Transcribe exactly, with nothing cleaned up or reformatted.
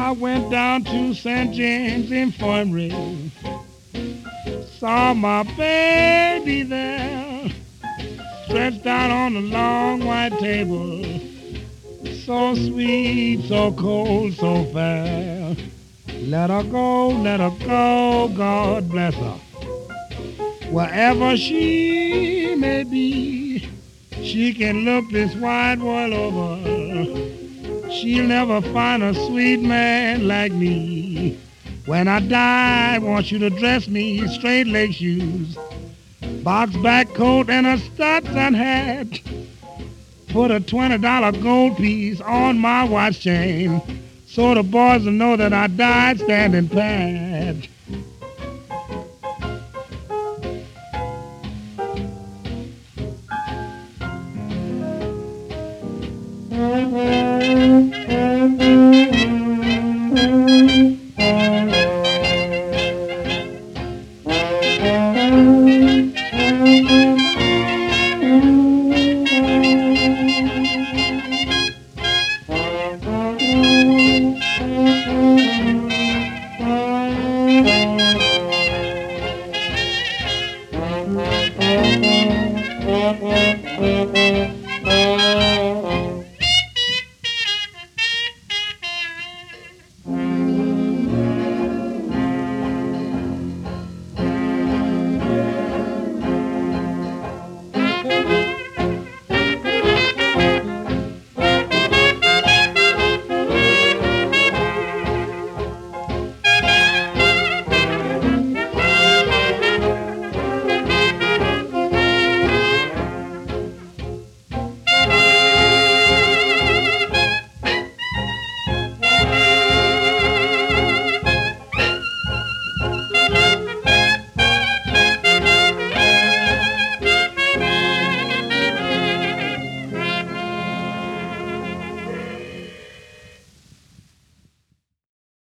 I went down to Saint James Infirmary, saw my baby there, stretched out on the long white table, so sweet, so cold, so fair. Let her go, let her go, God bless her. Wherever she may be, she can look this wide world over. She'll never find a sweet man like me. When I die, I want you to dress me straight leg shoes, box back coat and a Stetson hat. Put a twenty dollar gold piece on my watch chain so the boys will know that I died standing pat.